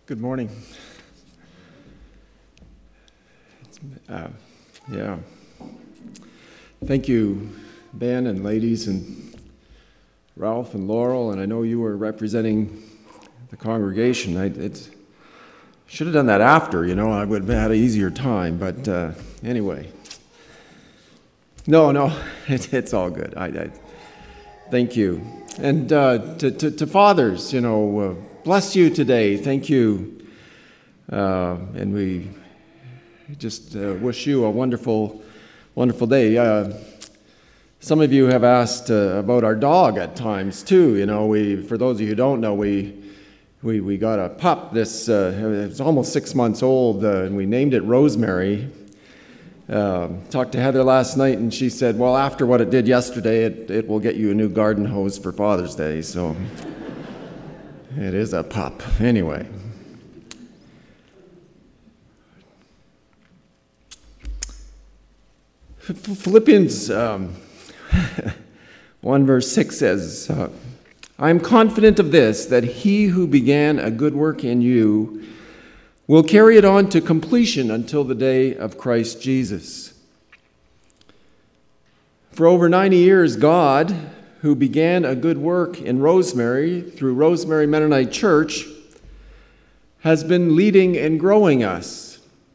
Good morning. Yeah. Thank you, Ben and ladies and Ralph and Laurel, and I know you were representing the congregation. Should have done that after, I would have had an easier time, but anyway. No, it's all good. I thank you. And to fathers, bless you today. Thank you. And we just wish you a wonderful, wonderful day. Some of you have asked about our dog at times too. For those of you who don't know, we got a pup. It's almost 6 months old, and we named it Rosemary. Talked to Heather last night, and she said, well, after what it did yesterday, it will get you a new garden hose for Father's Day. So it is a pup. Anyway. Philippians 1 verse 6 says, I am confident of this, that he who began a good work in you will carry it on to completion until the day of Christ Jesus. For over 90 years, God, who began a good work in Rosemary through Rosemary Mennonite Church, has been leading and growing us.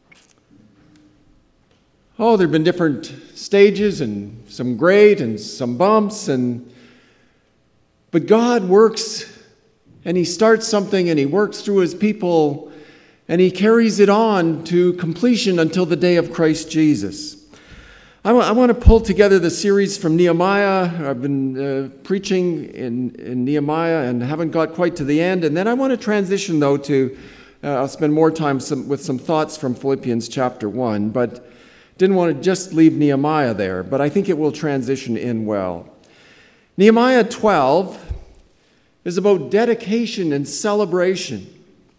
Oh, there have been different stages and some great and some bumps, but God works and he starts something and he works through his people and he carries it on to completion until the day of Christ Jesus. I want to pull together the series from Nehemiah. I've been preaching in Nehemiah and haven't got quite to the end. And then I want to transition, though, to, I'll spend more time with some thoughts from Philippians chapter 1. But didn't want to just leave Nehemiah there, but I think it will transition in well. Nehemiah 12 is about dedication and celebration.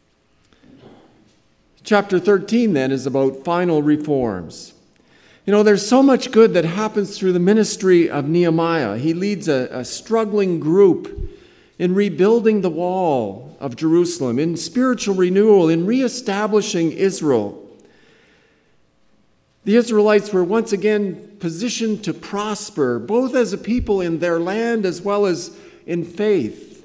Chapter 13, then, is about final reforms. There's so much good that happens through the ministry of Nehemiah. He leads a struggling group in rebuilding the wall of Jerusalem, in spiritual renewal, in reestablishing Israel. The Israelites were once again positioned to prosper, both as a people in their land as well as in faith.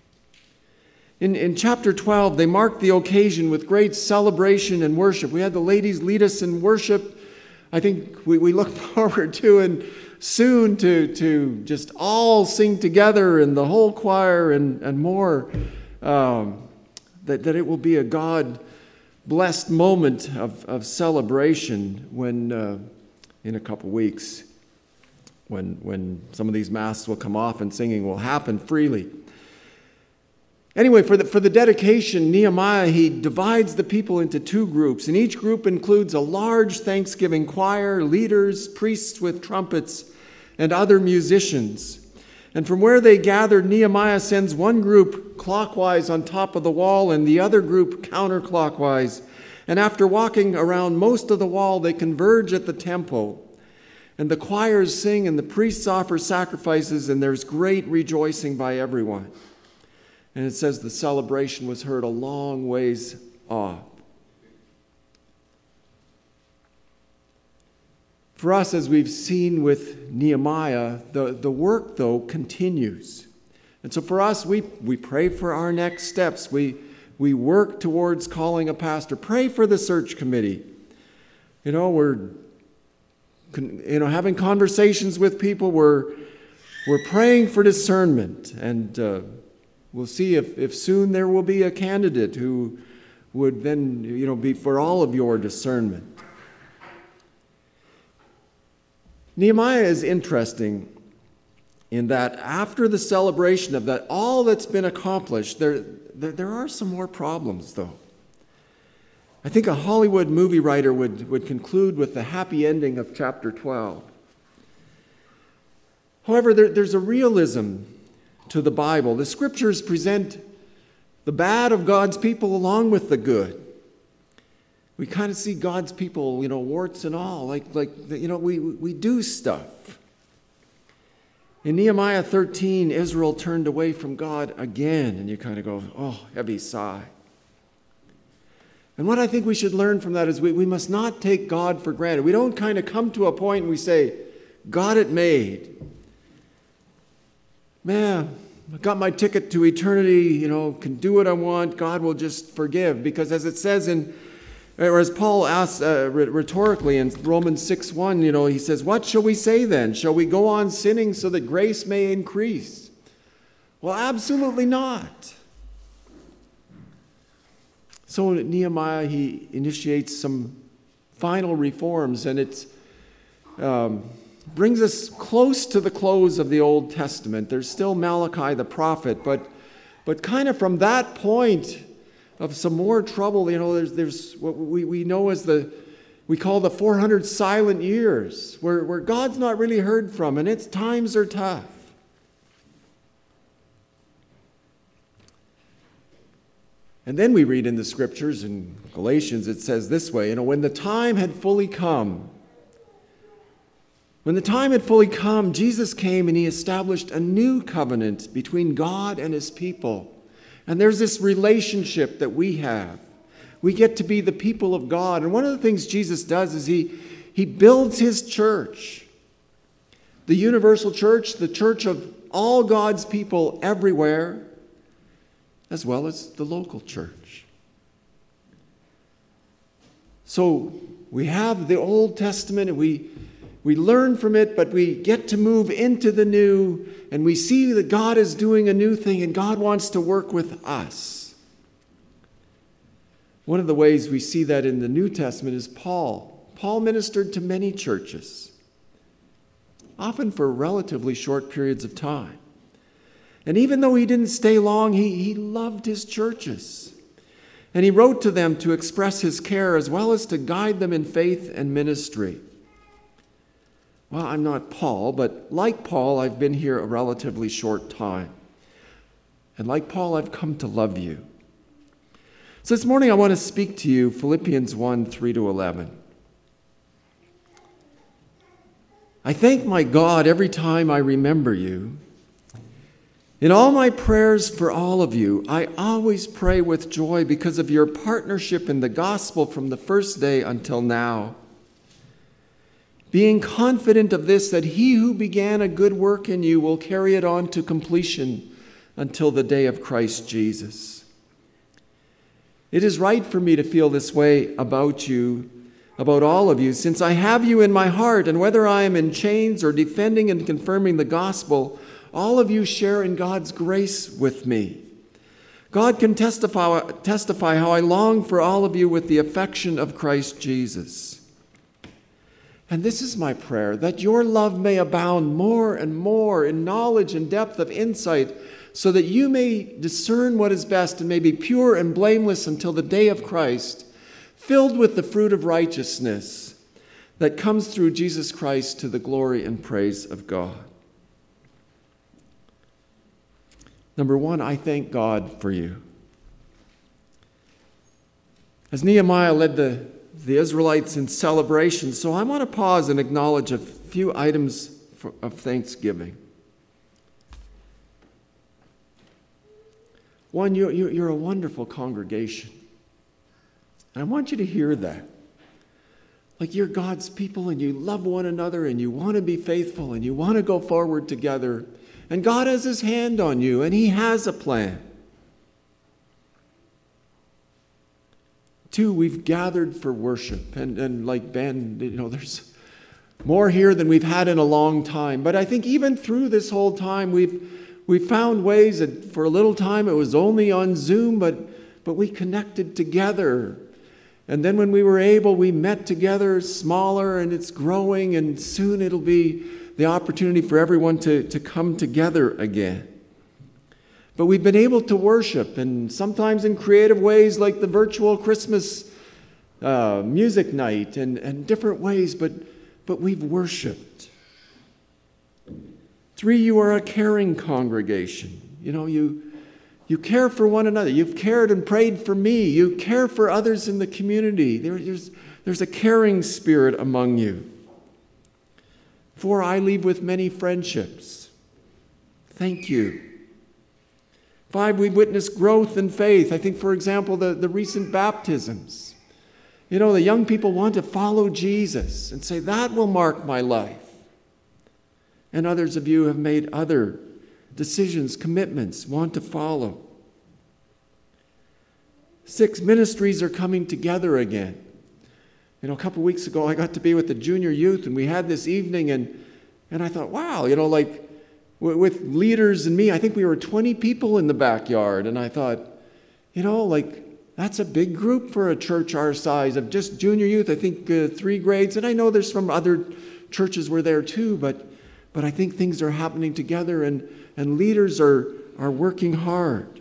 In chapter 12, they marked the occasion with great celebration and worship. We had the ladies lead us in worship. I think we look forward to and soon to just all sing together in the whole choir and more, that it will be a God-blessed moment of celebration when in a couple weeks when some of these masks will come off and singing will happen freely. Anyway, for the dedication, Nehemiah, he divides the people into two groups, and each group includes a large Thanksgiving choir, leaders, priests with trumpets, and other musicians. And from where they gathered, Nehemiah sends one group clockwise on top of the wall and the other group counterclockwise. And after walking around most of the wall, they converge at the temple. And the choirs sing and the priests offer sacrifices, and there's great rejoicing by everyone. And it says the celebration was heard a long ways off. For us, as we've seen with Nehemiah, the work, though, continues. And so for us, we pray for our next steps. We work towards calling a pastor. Pray for the search committee. We're having conversations with people. We're praying for discernment, and we'll see if soon there will be a candidate who would then, be for all of your discernment. Nehemiah is interesting in that after the celebration of that, all that's been accomplished, there are some more problems, though. I think a Hollywood movie writer would conclude with the happy ending of chapter 12. However, there's a realism to the Bible. The scriptures present the bad of God's people along with the good. We kind of see God's people, warts and all, we do stuff. In Nehemiah 13, Israel turned away from God again, and you kind of go, oh, heavy sigh. And what I think we should learn from that is we must not take God for granted. We don't kind of come to a point and we say, got it made. Man, I got my ticket to eternity, can do what I want. God will just forgive. Because as it says or as Paul asks rhetorically in Romans 6:1, he says, what shall we say then? Shall we go on sinning so that grace may increase? Well, absolutely not. So Nehemiah, he initiates some final reforms, and it brings us close to the close of the Old Testament. There's still Malachi the prophet, but kind of from that point of some more trouble, there's what we know as we call the 400 silent years, where God's not really heard from, and its times are tough. And then we read in the scriptures, in Galatians, it says this way, when the time had fully come, Jesus came and he established a new covenant between God and his people. And there's this relationship that we have. We get to be the people of God. And one of the things Jesus does is he builds his church, the universal church, the church of all God's people everywhere, as well as the local church. So we have the Old Testament, and we learn from it, but we get to move into the new, and we see that God is doing a new thing, and God wants to work with us. One of the ways we see that in the New Testament is Paul. Paul ministered to many churches, often for relatively short periods of time. And even though he didn't stay long, he loved his churches. And he wrote to them to express his care as well as to guide them in faith and ministry. Well, I'm not Paul, but like Paul, I've been here a relatively short time. And like Paul, I've come to love you. So this morning I want to speak to you Philippians 1:3-11. I thank my God every time I remember you. In all my prayers for all of you, I always pray with joy because of your partnership in the gospel from the first day until now. Being confident of this, that he who began a good work in you will carry it on to completion until the day of Christ Jesus. It is right for me to feel this way about you, about all of you, since I have you in my heart, and whether I am in chains or defending and confirming the gospel, all of you share in God's grace with me. God can testify how I long for all of you with the affection of Christ Jesus. And this is my prayer, that your love may abound more and more in knowledge and depth of insight, so that you may discern what is best and may be pure and blameless until the day of Christ, filled with the fruit of righteousness that comes through Jesus Christ to the glory and praise of God. Number one, I thank God for you. As Nehemiah led the Israelites in celebration, so I want to pause and acknowledge a few items of thanksgiving. One, you're a wonderful congregation. And I want you to hear that. Like you're God's people and you love one another and you want to be faithful and you want to go forward together. And God has his hand on you, and he has a plan. 2, we've gathered for worship. And like Ben, there's more here than we've had in a long time. But I think even through this whole time, we've found ways that for a little time it was only on Zoom, but we connected together. And then when we were able, we met together smaller, and it's growing, and soon it'll be the opportunity for everyone to come together again. But we've been able to worship, and sometimes in creative ways like the virtual Christmas music night and different ways, but we've worshiped. 3, you are a caring congregation. You care for one another. You've cared and prayed for me. You care for others in the community. There's a caring spirit among you. 4, I leave with many friendships. Thank you. 5, we've witnessed growth in faith. I think, for example, the recent baptisms. The young people want to follow Jesus and say, that will mark my life. And others of you have made other decisions, commitments, want to follow. 6, ministries are coming together again. A couple weeks ago, I got to be with the junior youth, and we had this evening, and I thought, wow, with leaders and me, I think we were 20 people in the backyard, and I thought, that's a big group for a church our size of just junior youth. I think 3 grades, and I know there's from other churches were there too, but I think things are happening together, and leaders are working hard.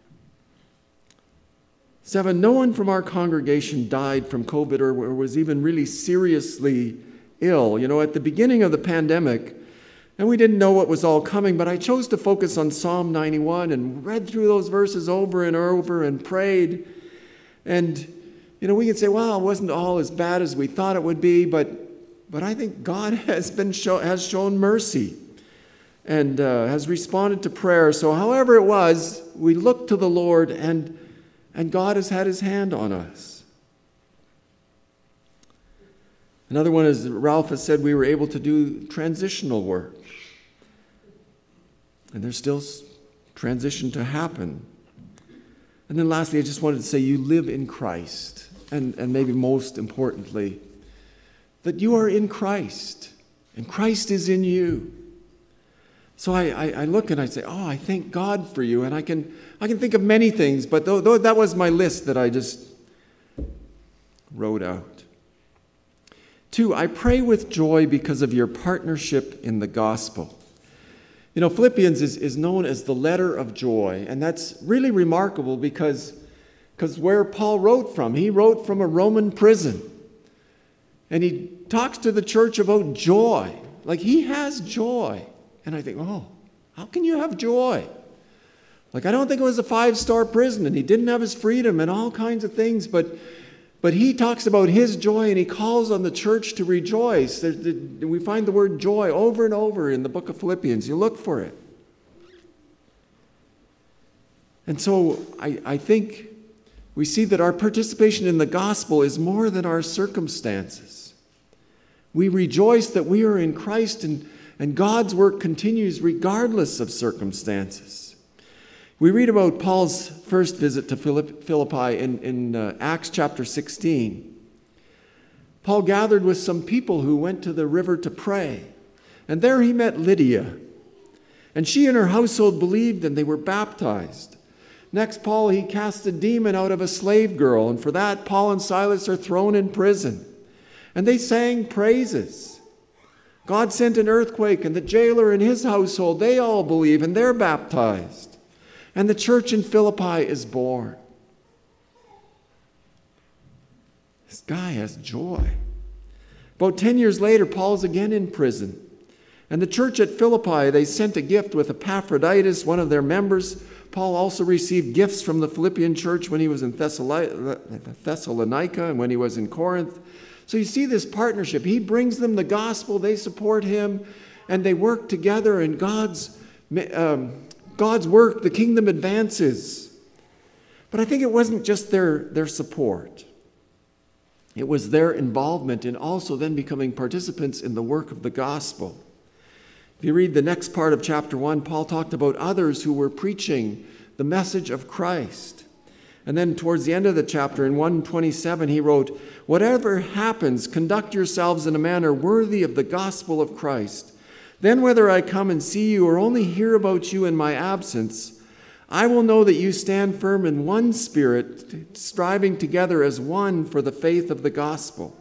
7, no one from our congregation died from COVID or was even really seriously ill. At the beginning of the pandemic, and we didn't know what was all coming, but I chose to focus on Psalm 91 and read through those verses over and over and prayed. And, we can say, well, it wasn't all as bad as we thought it would be, but I think God has shown mercy and has responded to prayer. So however it was, we looked to the Lord, and God has had his hand on us. Another one is Ralph has said we were able to do transitional work. And there's still transition to happen. And then lastly, I just wanted to say you live in Christ. And maybe most importantly, that you are in Christ. And Christ is in you. So I look and I say, I thank God for you. And I can think of many things, but though that was my list that I just wrote out. 2, I pray with joy because of your partnership in the gospel. Philippians is known as the letter of joy, and that's really remarkable because where Paul wrote from, he wrote from a Roman prison. And he talks to the church about joy, like he has joy. And I think, how can you have joy? I don't think it was a 5-star prison, and he didn't have his freedom and all kinds of things, but he talks about his joy, and he calls on the church to rejoice. We find the word joy over and over in the book of Philippians. You look for it. And so I think we see that our participation in the gospel is more than our circumstances. We rejoice that we are in Christ, and God's work continues regardless of circumstances. We read about Paul's first visit to Philippi in Acts chapter 16. Paul gathered with some people who went to the river to pray. And there he met Lydia. And she and her household believed, and they were baptized. Next, he cast a demon out of a slave girl. And for that, Paul and Silas are thrown in prison. And they sang praises. God sent an earthquake, and the jailer and his household, they all believe, and they're baptized. And the church in Philippi is born. This guy has joy. About 10 years later, Paul's again in prison. And the church at Philippi, they sent a gift with Epaphroditus, one of their members. Paul also received gifts from the Philippian church when he was in Thessalonica and when he was in Corinth. So you see this partnership. He brings them the gospel, they support him, and they work together, and God's work, the kingdom advances. But I think it wasn't just their support. It was their involvement in also then becoming participants in the work of the gospel. If you read the next part of chapter 1, Paul talked about others who were preaching the message of Christ. And then towards the end of the chapter, in 1:27, he wrote, "Whatever happens, conduct yourselves in a manner worthy of the gospel of Christ. Then whether I come and see you or only hear about you in my absence, I will know that you stand firm in one spirit, striving together as one for the faith of the gospel."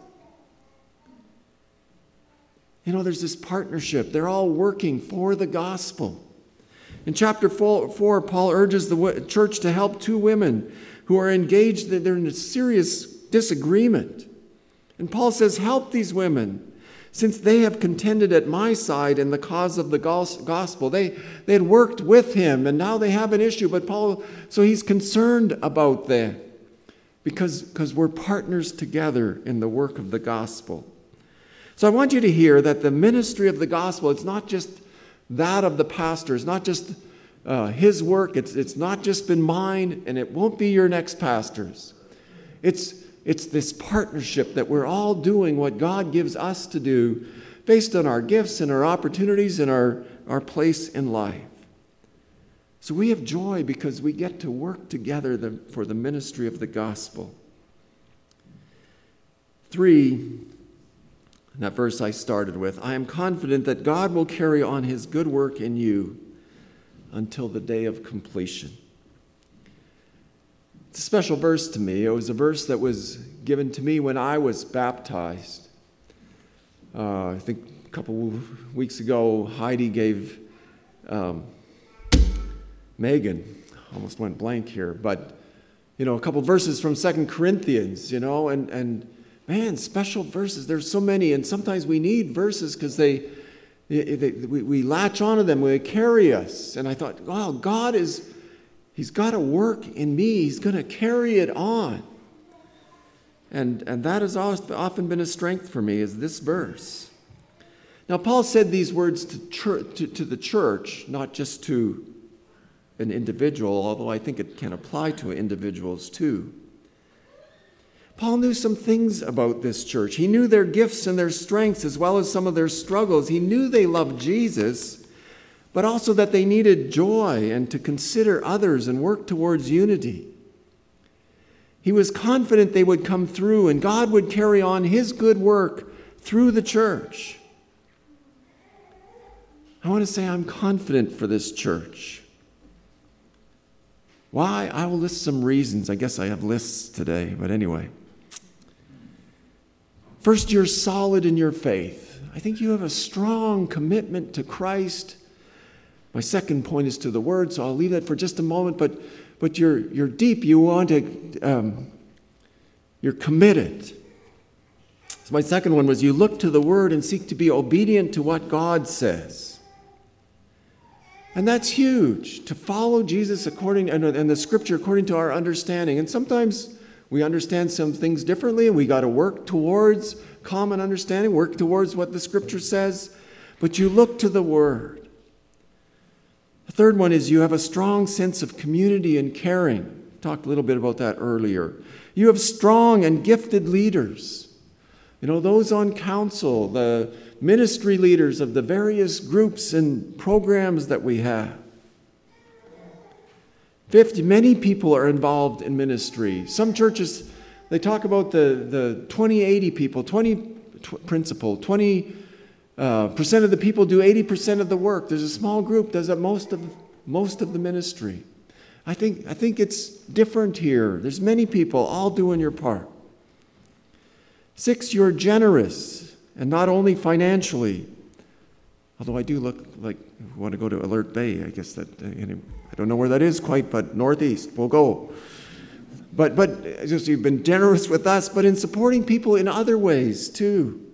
There's this partnership. They're all working for the gospel. In chapter 4, Paul urges the church to help 2 women who are engaged. They're in a serious disagreement. And Paul says, help these women, since they have contended at my side in the cause of the gospel. They had worked with him, and now they have an issue. But so he's concerned about them because we're partners together in the work of the gospel. So I want you to hear that the ministry of the gospel, it's not just that of the pastor. It's not just his work. It's not just been mine, and it won't be your next pastor's. It's It's this partnership that we're all doing what God gives us to do based on our gifts and our opportunities and our place in life. So we have joy because we get to work together for the ministry of the gospel. 3, that verse I started with, I am confident that God will carry on his good work in you until the day of completion. It's a special verse to me. It was a verse that was given to me when I was baptized. I think a couple weeks ago, Heidi gave Megan, almost went blank here, but, a couple verses from 2 Corinthians, and man, special verses. There's so many, and sometimes we need verses because we latch onto them, they carry us. And I thought, wow, He's got a work in me. He's going to carry it on. And that has often been a strength for me, is this verse. Now, Paul said these words to the church, not just to an individual, although I think it can apply to individuals too. Paul knew some things about this church. He knew their gifts and their strengths as well as some of their struggles. He knew they loved Jesus, but also that they needed joy and to consider others and work towards unity. He was confident they would come through and God would carry on his good work through the church. I want to say I'm confident for this church. Why? I will list some reasons. I guess I have lists today, but anyway. First, you're solid in your faith. I think you have a strong commitment to Christ. My second point is to the Word, so I'll leave that for just a moment, but you're deep. You want to, you're committed. So my second one was you look to the Word and seek to be obedient to what God says. And that's huge, to follow Jesus and the Scripture according to our understanding. And sometimes we understand some things differently, and we got to work towards common understanding, work towards what the Scripture says. But you look to the Word. The third one is you have a strong sense of community and caring. Talked a little bit about that earlier. You have strong and gifted leaders. Those on council, the ministry leaders of the various groups and programs that we have. Fifth, many people are involved in ministry. Some churches, they talk about the 20-80 people, principle. 20% of the people do 80% of the work. There's a small group that does most of the ministry. I think it's different here. There's many people all doing your part. 6, you're generous, and not only financially. Although I do look like I want to go to Alert Bay. I guess that I don't know where that is quite, but northeast. We'll go. But just you've been generous with us, but in supporting people in other ways too.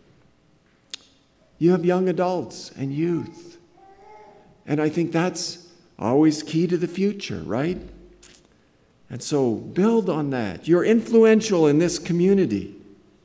You have young adults and youth, and I think that's always key to the future, right? And so build on that. You're influential in this community.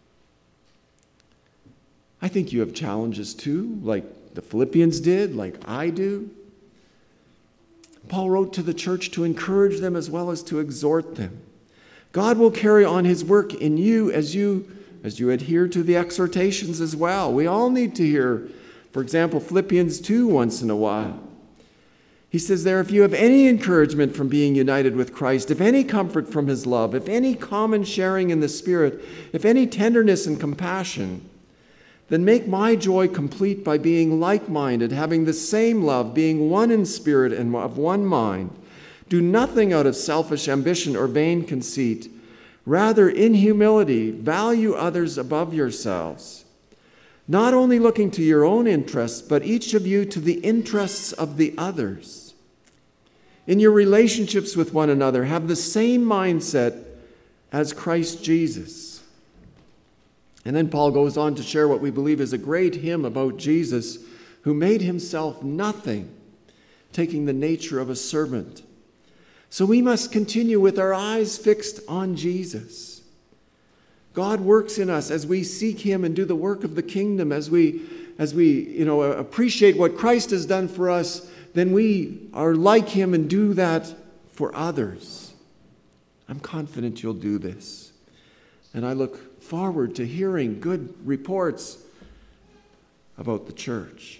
I think you have challenges too, like the Philippians did, like I do. Paul wrote to the church to encourage them as well as to exhort them. God will carry on his work in you as you adhere to the exhortations as well. We all need to hear, for example, Philippians 2 once in a while. He says there, if you have any encouragement from being united with Christ, if any comfort from his love, if any common sharing in the Spirit, if any tenderness and compassion, then make my joy complete by being like-minded, having the same love, being one in spirit and of one mind. Do nothing out of selfish ambition or vain conceit. Rather, in humility, value others above yourselves, not only looking to your own interests, but each of you to the interests of the others. In your relationships with one another, have the same mindset as Christ Jesus. And then Paul goes on to share what we believe is a great hymn about Jesus, who made himself nothing, taking the nature of a servant. So we must continue with our eyes fixed on Jesus. God works in us as we seek him and do the work of the kingdom, as we appreciate what Christ has done for us, then we are like him and do that for others. I'm confident you'll do this. And I look forward to hearing good reports about the church.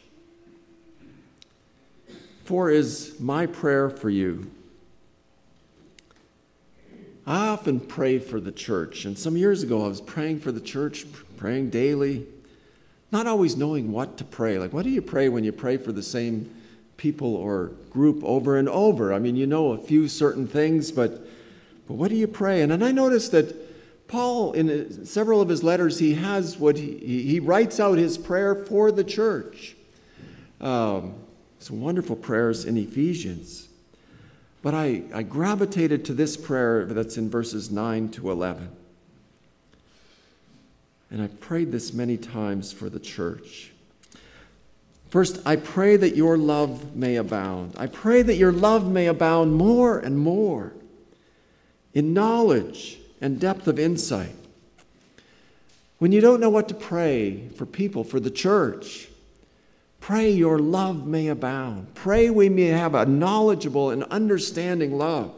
4 is my prayer for you. I often pray for the church, and some years ago I was praying for the church, praying daily, not always knowing what to pray. Like, what do you pray when you pray for the same people or group over and over? I mean, you know a few certain things, but what do you pray? And then I noticed that Paul, in several of his letters, he has what he writes out his prayer for the church. Some wonderful prayers in Ephesians. But I gravitated to this prayer that's in verses 9 to 11. And I prayed this many times for the church. First, I pray that your love may abound. I pray that your love may abound more and more in knowledge and depth of insight. When you don't know what to pray for people, for the church, pray your love may abound. Pray we may have a knowledgeable and understanding love.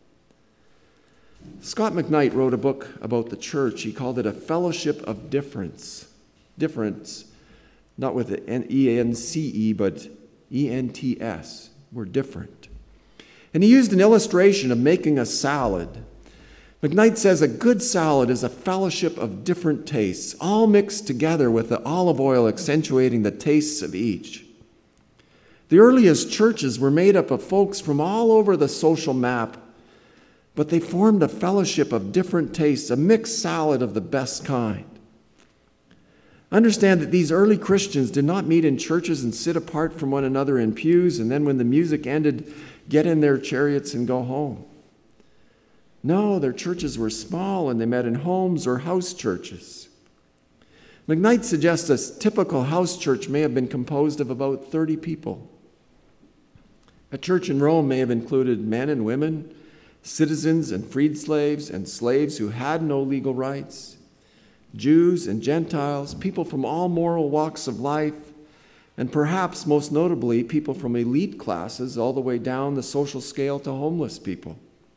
Scott McKnight wrote a book about the church. He called it A Fellowship of Difference. Difference, not with an E-N-C-E, but E-N-T-S. We're different. And he used an illustration of making a salad. McKnight says a good salad is a fellowship of different tastes, all mixed together with the olive oil accentuating the tastes of each. The earliest churches were made up of folks from all over the social map, but they formed a fellowship of different tastes, a mixed salad of the best kind. Understand that these early Christians did not meet in churches and sit apart from one another in pews, and then when the music ended, get in their chariots and go home. No, their churches were small and they met in homes or house churches. McKnight suggests a typical house church may have been composed of about 30 people. A church in Rome may have included men and women, citizens and freed slaves and slaves who had no legal rights, Jews and Gentiles, people from all moral walks of life, and perhaps most notably, people from elite classes all the way down the social scale to homeless people.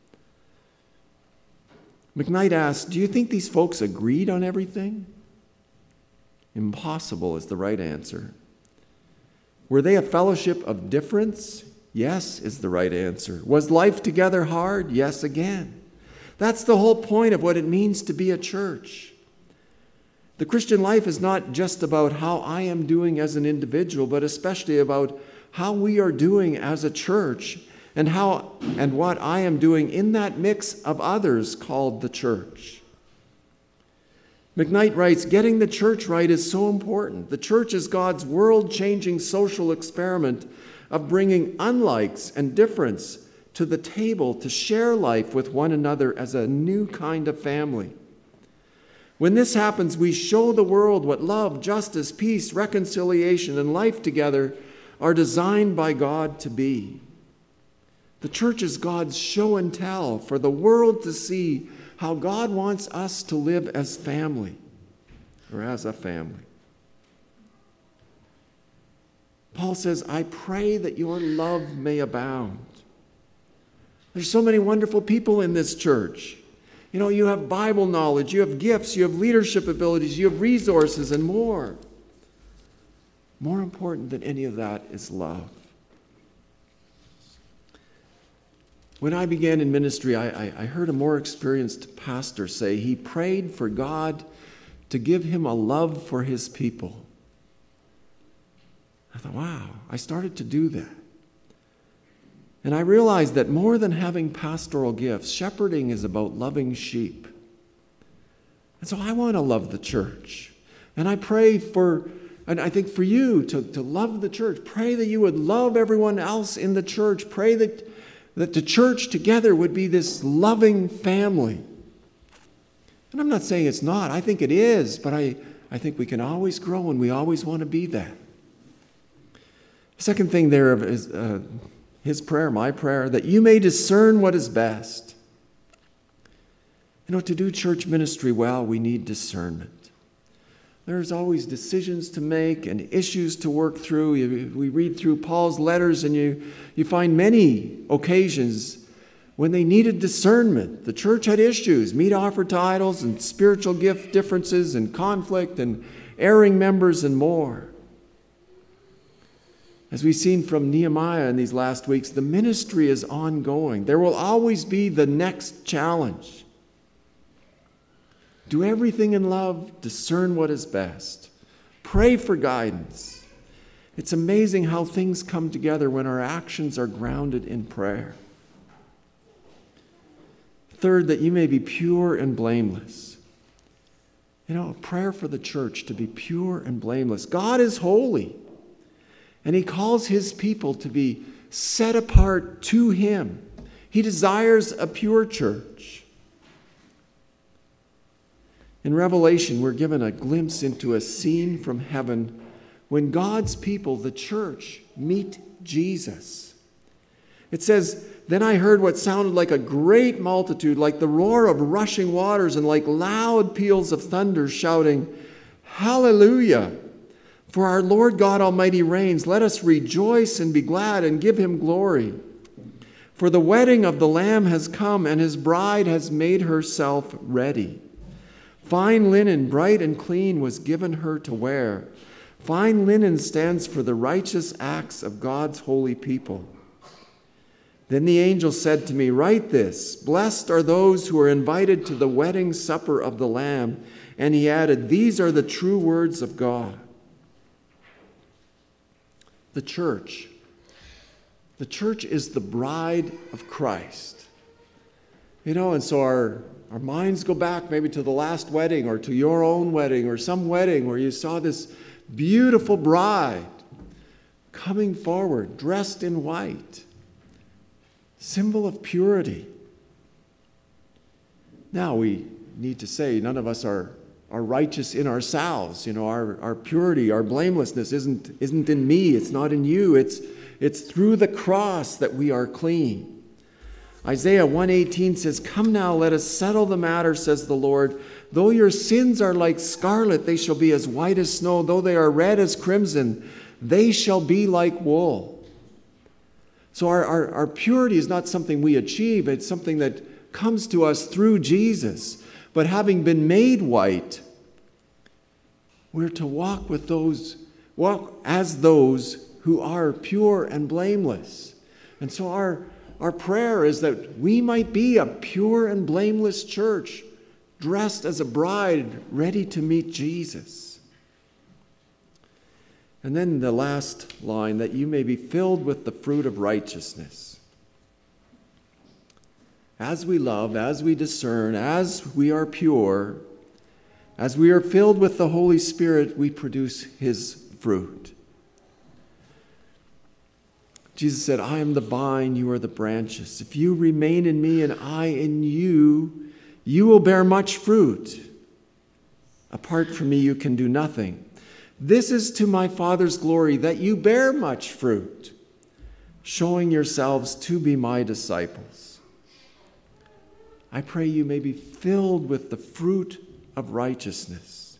McKnight asked, do you think these folks agreed on everything? Impossible is the right answer. Were they a fellowship of difference? Yes is the right answer. Was life together hard? Yes again. That's the whole point of what it means to be a church. The Christian life is not just about how I am doing as an individual, but especially about how we are doing as a church and how and what I am doing in that mix of others called the church. McKnight writes, getting the church right is so important. The church is God's world-changing social experiment of bringing unlikes and difference to the table to share life with one another as a new kind of family. When this happens, we show the world what love, justice, peace, reconciliation, and life together are designed by God to be. The church is God's show and tell for the world to see how God wants us to live as family, or as a family. Paul says, I pray that your love may abound. There's so many wonderful people in this church. You know, you have Bible knowledge, you have gifts, you have leadership abilities, you have resources, and more. More important than any of that is love. When I began in ministry, I heard a more experienced pastor say he prayed for God to give him a love for his people. I thought, wow, I started to do that. And I realized that more than having pastoral gifts, shepherding is about loving sheep. And so I want to love the church. And I pray for, and I think for you to love the church. Pray that you would love everyone else in the church. Pray that the church together would be this loving family. And I'm not saying it's not. I think it is, but I think we can always grow and we always want to be that. Second thing there is his prayer, my prayer, that you may discern what is best. You know, to do church ministry well, we need discernment. There's always decisions to make and issues to work through. We read through Paul's letters and you find many occasions When they needed discernment, the church had issues, meat offered to idols and spiritual gift differences and conflict and erring members and more. As we've seen from Nehemiah in these last weeks, the ministry is ongoing. There will always be the next challenge. Do everything in love, discern what is best, pray for guidance. It's amazing how things come together when our actions are grounded in prayer. Third, that you may be pure and blameless. A prayer for the church to be pure and blameless. God is holy, and He calls His people to be set apart to Him. He desires a pure church. In Revelation, we're given a glimpse into a scene from heaven when God's people, the church, meet Jesus. It says, "Then I heard what sounded like a great multitude, like the roar of rushing waters and like loud peals of thunder, shouting, 'Hallelujah! For our Lord God Almighty reigns. Let us rejoice and be glad and give Him glory. For the wedding of the Lamb has come, and His bride has made herself ready. Fine linen, bright and clean, was given her to wear. Fine linen stands for the righteous acts of God's holy people.' Then the angel said to me, 'Write this, blessed are those who are invited to the wedding supper of the Lamb.' And he added, 'These are the true words of God.'" The church is the bride of Christ. And so our minds go back maybe to the last wedding or to your own wedding or some wedding where you saw this beautiful bride coming forward, dressed in white. Symbol of purity. Now we need to say none of us are righteous in ourselves. Our purity, our blamelessness isn't in me, it's not in you. It's through the cross that we are clean. Isaiah 1:18 says, "Come now, let us settle the matter, says the Lord. Though your sins are like scarlet, they shall be as white as snow. Though they are red as crimson, they shall be like wool." So our purity is not something we achieve. It's something that comes to us through Jesus. But having been made white, we're to walk as those who are pure and blameless. And so our prayer is that we might be a pure and blameless church, dressed as a bride, ready to meet Jesus. And then the last line, that you may be filled with the fruit of righteousness. As we love, as we discern, as we are pure, as we are filled with the Holy Spirit, we produce His fruit. Jesus said, "I am the vine, you are the branches. If you remain in me and I in you, you will bear much fruit. Apart from me, you can do nothing. This is to my Father's glory, that you bear much fruit, showing yourselves to be my disciples." I pray you may be filled with the fruit of righteousness.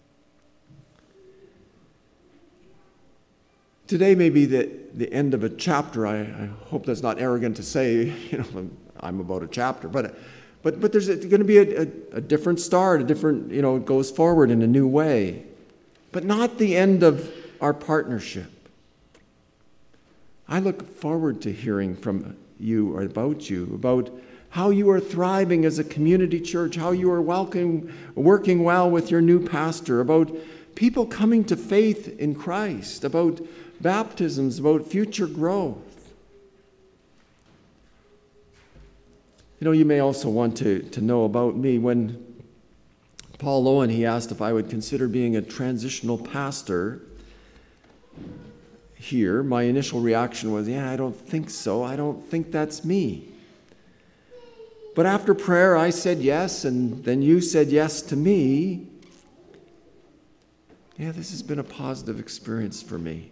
Today may be the end of a chapter. I hope that's not arrogant to say, I'm about a chapter, but there's going to be a different start, a different, it goes forward in a new way. But not the end of our partnership. I look forward to hearing from you or about how you are thriving as a community church, how you are working well with your new pastor, about people coming to faith in Christ, about baptisms, about future growth. You may also want to know about me. When Paul Owen, he asked if I would consider being a transitional pastor here. My initial reaction was, I don't think so. I don't think that's me. But after prayer, I said yes, and then you said yes to me. This has been a positive experience for me.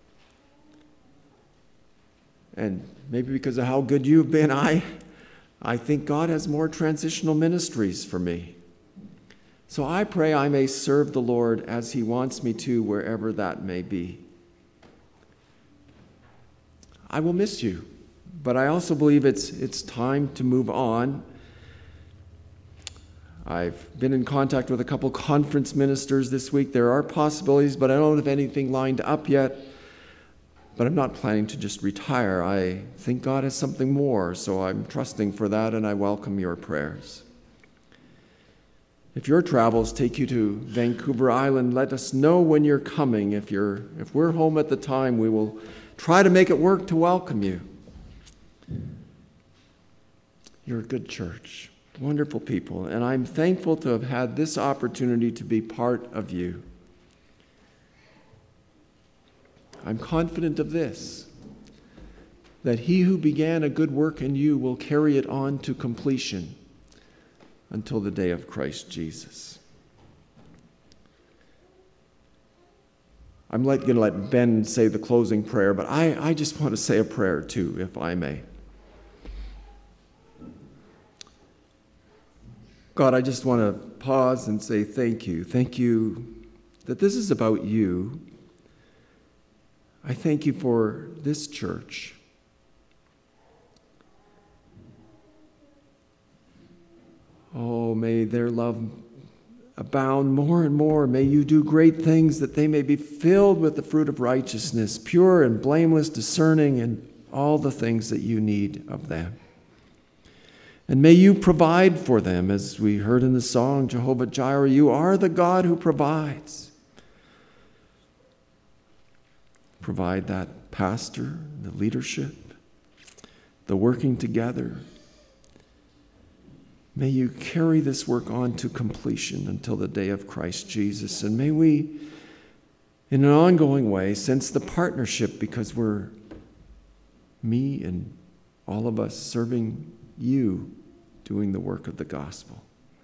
And maybe because of how good you've been, I think God has more transitional ministries for me. So I pray I may serve the Lord as He wants me to, wherever that may be. I will miss you, But I also believe it's time to move on. I've been in contact with a couple conference ministers this week. There are possibilities, but I don't have anything lined up yet. But I'm not planning to just retire. I think God has something more, so I'm trusting for that, and I welcome your prayers. If your travels take you to Vancouver Island, let us know when you're coming. If we're home at the time, we will try to make it work to welcome you. You're a good church, wonderful people, and I'm thankful to have had this opportunity to be part of you. I'm confident of this, that he who began a good work in you will carry it on to completion until the day of Christ Jesus. I'm going to let Ben say the closing prayer, but I just want to say a prayer too, if I may. God, I just want to pause and say thank you. Thank you that this is about you. I thank you for this church. Oh, may their love abound more and more. May you do great things that they may be filled with the fruit of righteousness, pure and blameless, discerning, and all the things that you need of them. And may you provide for them, as we heard in the song, Jehovah Jireh, you are the God who provides. Provide that pastor, the leadership, the working together. May you carry this work on to completion until the day of Christ Jesus. And may we, in an ongoing way, sense the partnership, because we're me and all of us serving you, doing the work of the gospel.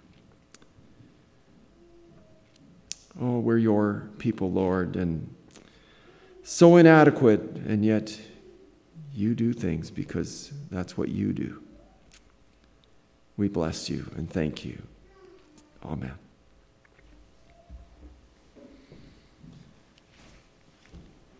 Oh, we're your people, Lord, and so inadequate, and yet you do things because that's what you do. We bless you and thank you. Amen.